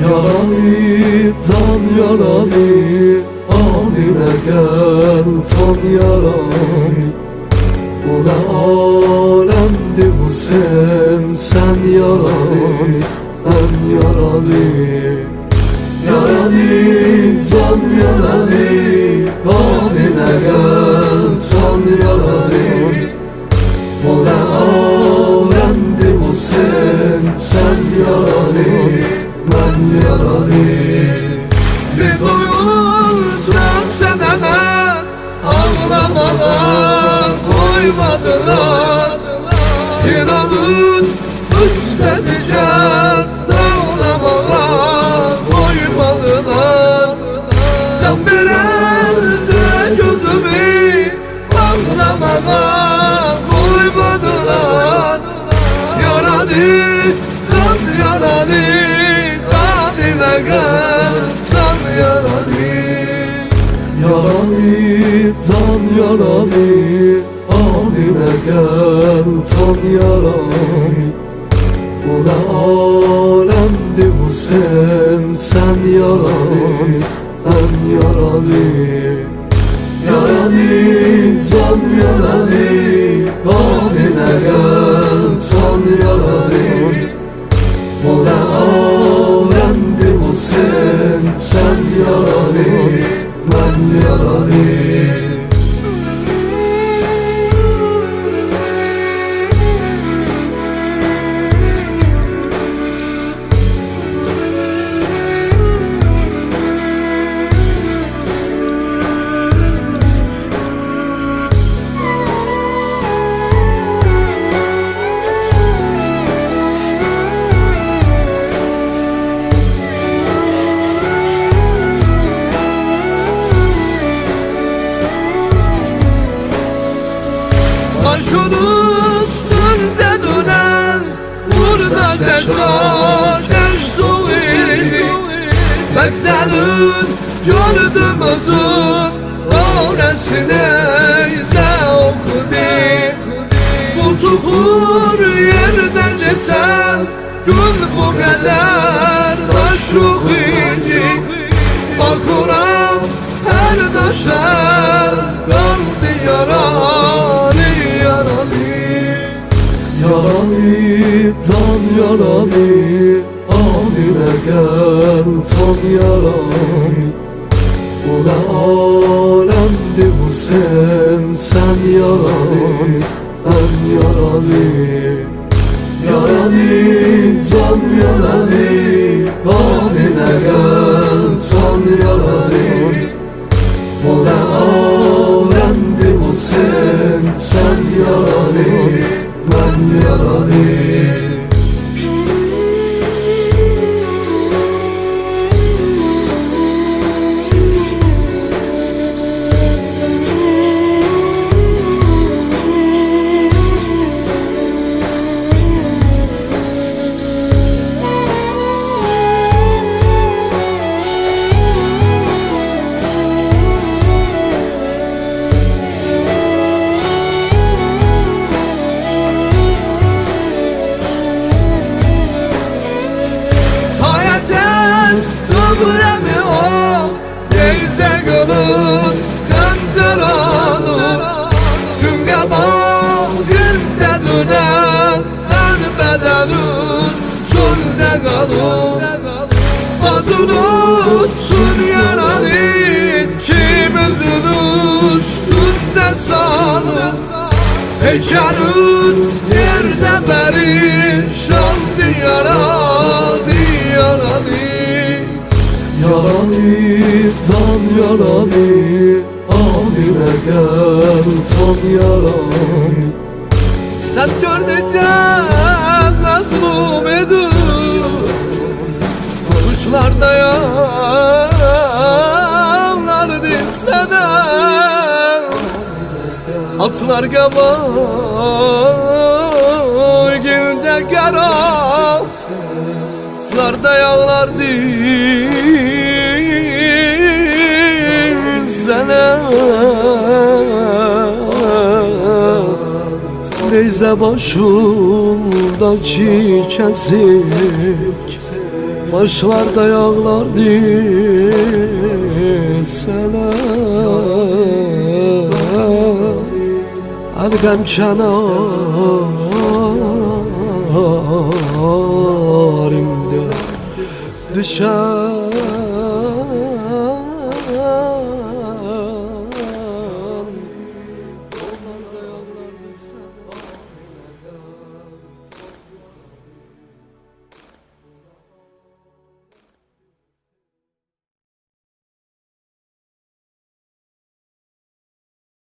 Yarani tan yarani, haline gel tan yarani. Bu ne alemdi bu sen yarani, sen yarani. Yarani tan yarani, haline gel tan yarani. Bu ne alemdi bu sen yarani, ben yarani. Bir duyunca seneme ağlamadan koymadılar. Sinan'ın üstleneceğim ağlamadan koymadılar. Can verence gözümü ağlamadan koymadılar. Yarani, can yarani, kadime gel can yarani. Yarani tan yarani, haline gel tan yarani. Bu ne alemdi bu sen yarani, sen yarani. Yarani tan yarani, haline gel tan yarani. Bu ne alemdi bu sen yarani, ben yarani. Başın üstünde dönen burada teşakeş suyu. Beklerin gördüm özüm öğresine ise okudu. Bu çukur yerden geçen gün bu kadar da şu idi. Bakıram her daşa kaldı yarani. Yarani tan yarani, haline gel tan yarani. Bu ne alemdi bu sen yarani, sen yarani. Yarani tan yarani, haline gel tan yarani. Bu ne alemdi bu sen yarani, ben yarani. Kıbremi o neyse gülün kancaranın. Günge bağırda dönen her bedenin çölde kalın. Adın uçsun yaranın kimizin üstünde sanın. Heykelin yerde perişandı yarani yarani. Yarani tan yarani, haline gel tan yarani. Sen gördükçe mazlum edin. Kuşlar da yağlar dilse de atlar gavay gülde garaf. Kuşlar da yağlar dilse de Deyze başındaki kesik Başlarda yağlar deseler Algam kenarında düşer